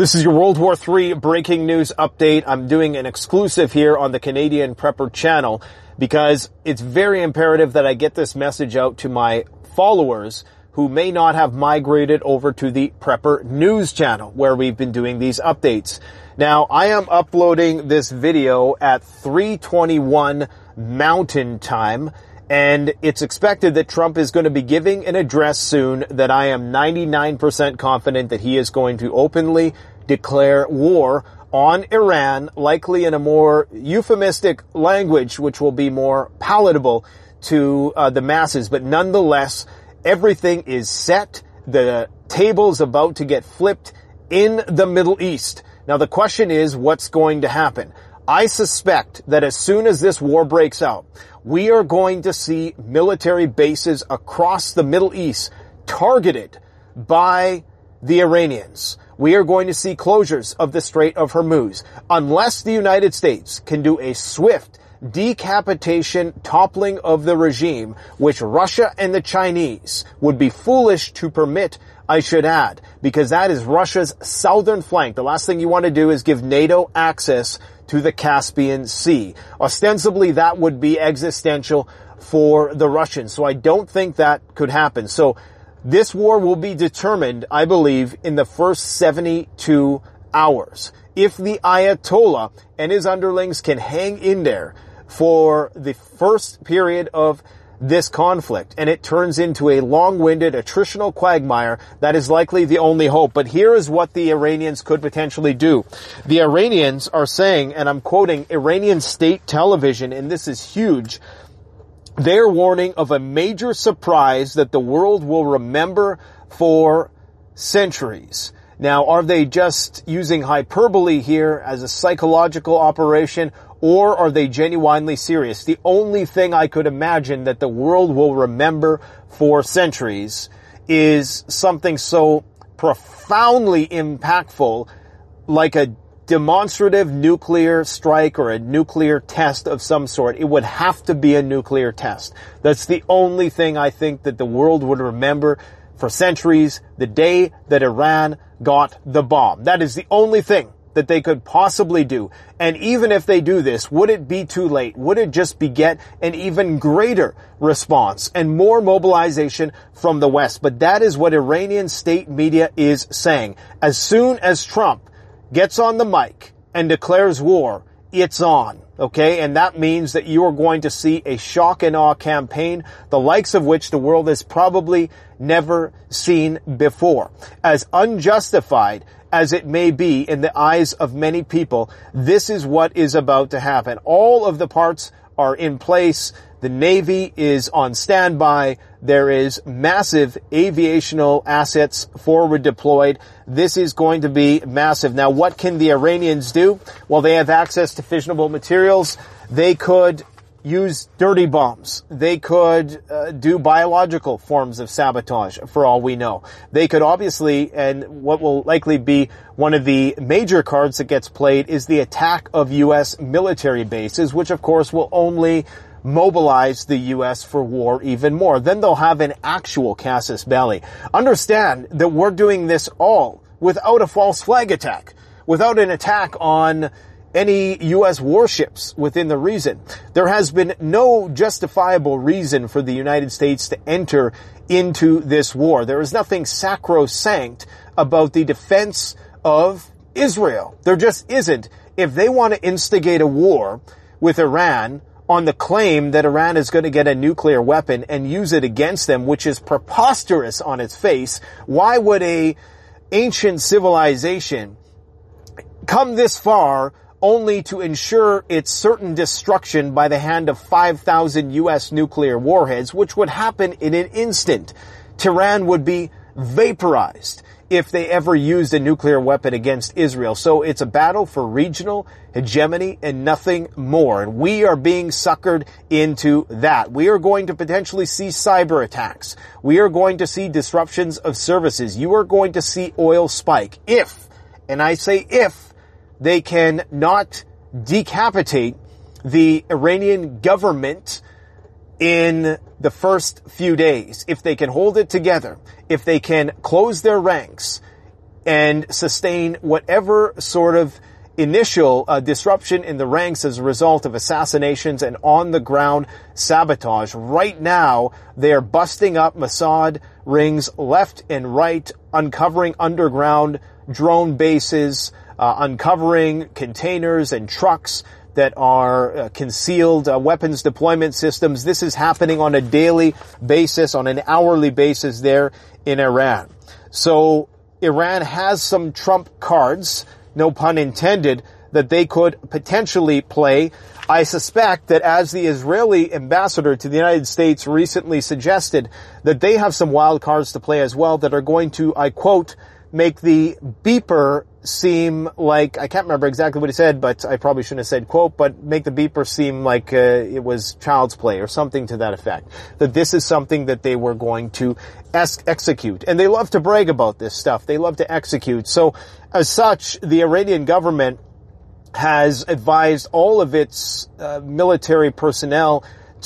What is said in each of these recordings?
This is your World War III breaking news update. I'm doing an exclusive here on the Canadian Prepper channel because it's very imperative that I get this message out to my followers who may not have migrated over to the Prepper News channel where we've been doing these updates. Now, I am uploading this video at 3:21 Mountain Time, and it's expected that Trump is going to be giving an address soon that I am 99% confident that he is going to openly declare war on Iran, likely in a more euphemistic language, which will be more palatable to the masses. But nonetheless, everything is set. The table's about to get flipped in the Middle East. Now, the question is, what's going to happen? I suspect that as soon as this war breaks out, we are going to see military bases across the Middle East targeted by the Iranians. We are going to see closures of the Strait of Hormuz. Unless the United States can do a swift decapitation, toppling of the regime, which Russia and the Chinese would be foolish to permit, I should add, because that is Russia's southern flank. The last thing you want to do is give NATO access to the Caspian Sea. Ostensibly, that would be existential for the Russians. So I don't think that could happen. So this war will be determined, I believe, in the first 72 hours. If the Ayatollah and his underlings can hang in there for the first period of this conflict, and it turns into a long-winded attritional quagmire, that is likely the only hope. But here is what the Iranians could potentially do. The Iranians are saying, and I'm quoting Iranian state television, and this is huge, they're warning of a major surprise that the world will remember for centuries. Now, are they just using hyperbole here as a psychological operation, or are they genuinely serious? The only thing I could imagine that the world will remember for centuries is something so profoundly impactful, like a demonstrative nuclear strike or a nuclear test of some sort. It would have to be a nuclear test. That's the only thing I think that the world would remember for centuries, the day that Iran got the bomb. That is the only thing that they could possibly do. And even if they do this, would it be too late? Would it just beget an even greater response and more mobilization from the West? But that is what Iranian state media is saying. As soon as Trump gets on the mic and declares war, it's on. Okay? And that means that you are going to see a shock and awe campaign, the likes of which the world has probably never seen before. As unjustified as it may be in the eyes of many people, this is what is about to happen. All of the parts are in place. The Navy is on standby. There is massive aviational assets forward deployed. This is going to be massive. Now, what can the Iranians do? Well, they have access to fissionable materials. They could use dirty bombs. They could do biological forms of sabotage, for all we know. They could obviously, and what will likely be one of the major cards that gets played, is the attack of U.S. military bases, which of course will only mobilize the U.S. for war even more. Then they'll have an actual casus belli. Understand that we're doing this all without a false flag attack, without an attack on any U.S. warships within the region. There has been no justifiable reason for the United States to enter into this war. There is nothing sacrosanct about the defense of Israel. There just isn't. If they want to instigate a war with Iran on the claim that Iran is going to get a nuclear weapon and use it against them, which is preposterous on its face, why would a ancient civilization come this far only to ensure its certain destruction by the hand of 5,000 U.S. nuclear warheads, which would happen in an instant? Tehran would be vaporized if they ever used a nuclear weapon against Israel. So it's a battle for regional hegemony and nothing more. And we are being suckered into that. We are going to potentially see cyber attacks. We are going to see disruptions of services. You are going to see oil spike if, and I say if, they can not decapitate the Iranian government in the first few days. If they can hold it together, if they can close their ranks, and sustain whatever sort of initial disruption in the ranks as a result of assassinations and on-the-ground sabotage. Right now, they are busting up Mossad rings left and right, uncovering underground drone bases, uncovering containers and trucks that are concealed weapons deployment systems. This is happening on a daily basis, on an hourly basis there in Iran. So Iran has some trump cards, no pun intended, that they could potentially play. I suspect that, as the Israeli ambassador to the United States recently suggested, that they have some wild cards to play as well that are going to, I quote, make the beeper seem like, I can't remember exactly what he said, but I probably shouldn't have said quote, but make the beeper seem like it was child's play or something to that effect. That this is something that they were going to execute. And they love to brag about this stuff. They love to execute. So as such, the Iranian government has advised all of its military personnel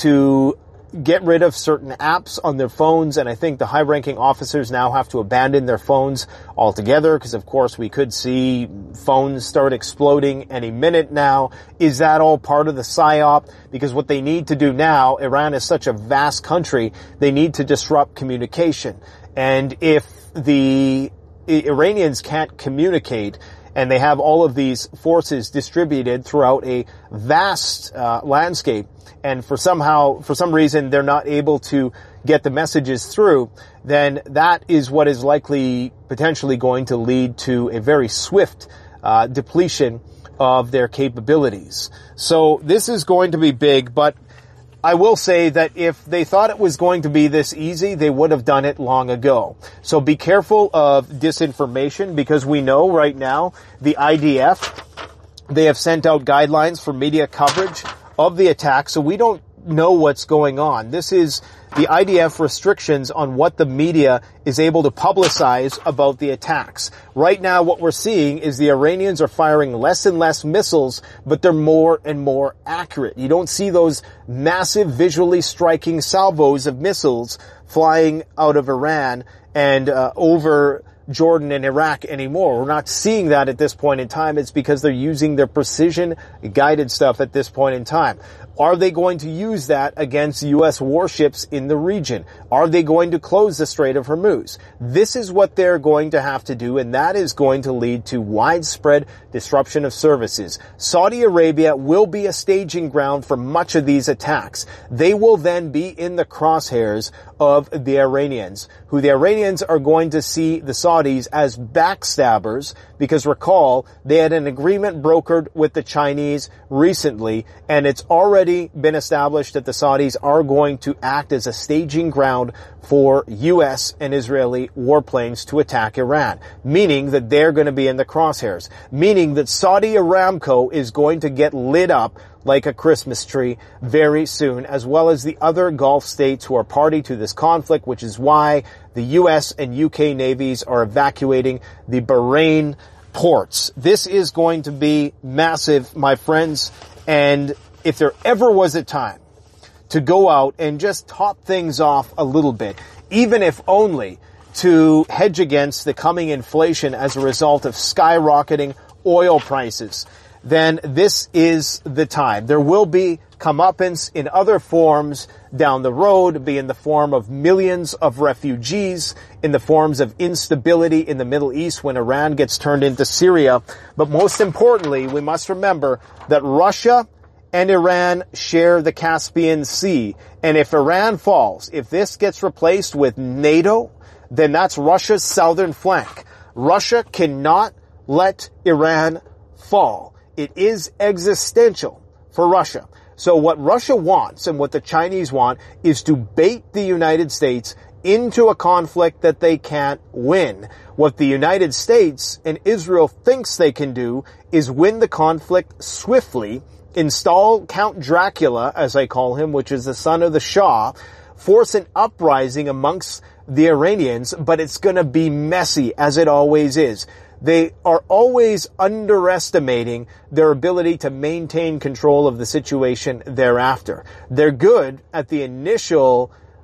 to get rid of certain apps on their phones, and I think the high-ranking officers now have to abandon their phones altogether, because of course we could see phones start exploding any minute now. Is that all part of the PSYOP? Because what they need to do now, Iran is such a vast country, they need to disrupt communication. And if the Iranians can't communicate, and they have all of these forces distributed throughout a vast landscape, and for some reason they're not able to get the messages through, then that is what is likely potentially going to lead to a very swift depletion of their capabilities. So this is going to be big, but I will say that if they thought it was going to be this easy, they would have done it long ago. So be careful of disinformation, because we know right now the IDF, they have sent out guidelines for media coverage of the attack, so we don't know what's going on. This is the IDF restrictions on what the media is able to publicize about the attacks. Right now, what we're seeing is the Iranians are firing less and less missiles, but they're more and more accurate. You don't see those massive, visually striking salvos of missiles flying out of Iran and over Jordan and Iraq anymore. We're not seeing that at this point in time. It's because they're using their precision-guided stuff at this point in time. Are they going to use that against U.S. warships in the region? Are they going to close the Strait of Hormuz? This is what they're going to have to do, and that is going to lead to widespread disruption of services. Saudi Arabia will be a staging ground for much of these attacks. They will then be in the crosshairs of the Iranians, who the Iranians are going to see the Saudis as backstabbers, because recall, they had an agreement brokered with the Chinese recently, and it's already been established that the Saudis are going to act as a staging ground for U.S. and Israeli warplanes to attack Iran, meaning that they're going to be in the crosshairs, meaning that Saudi Aramco is going to get lit up like a Christmas tree very soon, as well as the other Gulf states who are party to this conflict, which is why the U.S. and U.K. navies are evacuating the Bahrain ports. This is going to be massive, my friends, and if there ever was a time to go out and just top things off a little bit, even if only to hedge against the coming inflation as a result of skyrocketing oil prices, then this is the time. There will be comeuppance in other forms down the road, be in the form of millions of refugees, in the forms of instability in the Middle East when Iran gets turned into Syria. But most importantly, we must remember that Russia and Iran share the Caspian Sea. And if Iran falls, if this gets replaced with NATO, then that's Russia's southern flank. Russia cannot let Iran fall. It is existential for Russia. So what Russia wants and what the Chinese want is to bait the United States into a conflict that they can't win. What the United States and Israel thinks they can do is win the conflict swiftly, install Count Dracula, as I call him, which is the son of the Shah, force an uprising amongst the Iranians, but it's going to be messy, as it always is. They are always underestimating their ability to maintain control of the situation thereafter. They're good at the initial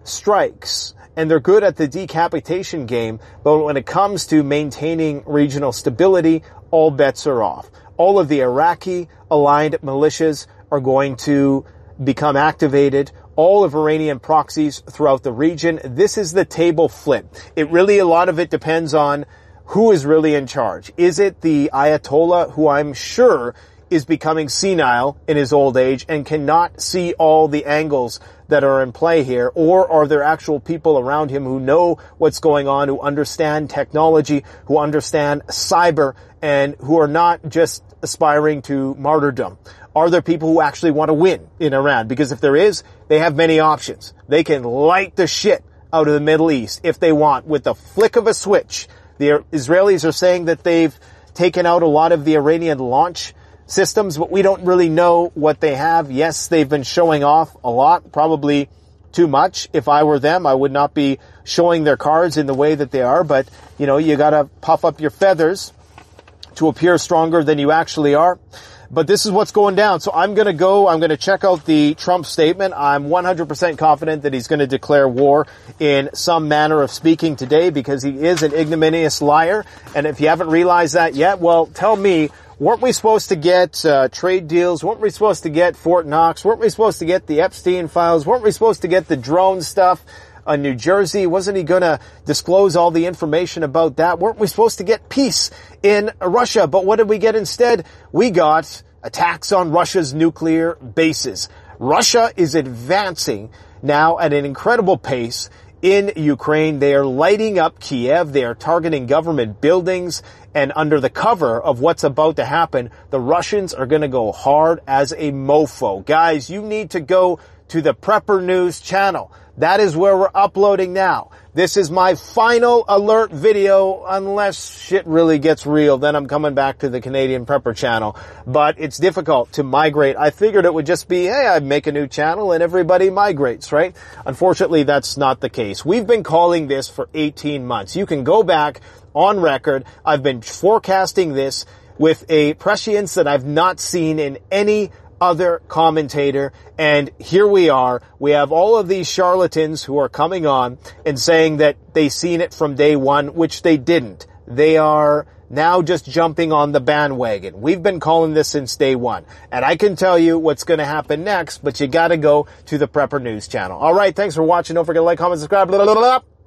strikes, and they're good at the decapitation game, but when it comes to maintaining regional stability, all bets are off. All of the Iraqi-aligned militias are going to become activated. All of Iranian proxies throughout the region. This is the table flip. A lot of it depends on who is really in charge. Is it the Ayatollah, who I'm sure is becoming senile in his old age and cannot see all the angles that are in play here? Or are there actual people around him who know what's going on, who understand technology, who understand cyber, and who are not just aspiring to martyrdom? Are there people who actually want to win in Iran? Because if there is, they have many options. They can light the shit out of the Middle East if they want with the flick of a switch. The Israelis are saying that they've taken out a lot of the Iranian launch systems, but we don't really know what they have. Yes, they've been showing off a lot, probably too much. If I were them, I would not be showing their cards in the way that they are, but you gotta puff up your feathers to appear stronger than you actually are. But this is what's going down. So I'm going to check out the Trump statement. I'm 100% confident that he's going to declare war in some manner of speaking today, because he is an ignominious liar. And if you haven't realized that yet, well, tell me, weren't we supposed to get trade deals? Weren't we supposed to get Fort Knox? Weren't we supposed to get the Epstein files? Weren't we supposed to get the drone stuff? New Jersey, wasn't he going to disclose all the information about that? Weren't we supposed to get peace in Russia? But what did we get instead? We got attacks on Russia's nuclear bases. Russia is advancing now at an incredible pace in Ukraine. They are lighting up Kiev. They are targeting government buildings. And under the cover of what's about to happen, the Russians are going to go hard as a mofo. Guys, you need to go to the Prepper News channel. That is where we're uploading now. This is my final alert video, unless shit really gets real. Then I'm coming back to the Canadian Prepper channel. But it's difficult to migrate. I figured it would just be, hey, I make a new channel and everybody migrates, right? Unfortunately, that's not the case. We've been calling this for 18 months. You can go back on record. I've been forecasting this with a prescience that I've not seen in any other commentator, and here we are. We have all of these charlatans who are coming on and saying that they seen it from day one, which they didn't. They are now just jumping on the bandwagon. We've been calling this since day one, and I can tell you what's going to happen next, but you got to go to the Prepper News channel. All right, thanks for watching. Don't forget to like, comment, subscribe. Blah, blah, blah, blah.